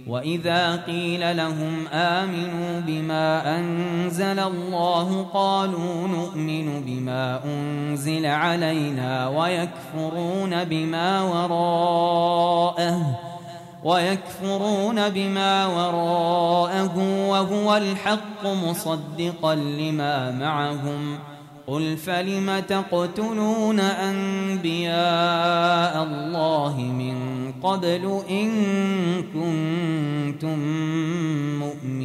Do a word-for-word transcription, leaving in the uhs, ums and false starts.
وإذا قيل لهم آمنوا بما أنزل الله قالوا نؤمن بما أنزل علينا ويكفرون بما وراءه ويكفرون بما وراءه وهو الحق مصدقا لما معهم قل فلم تقتلون أنبياء الله من قبل إن كنتم مؤمنين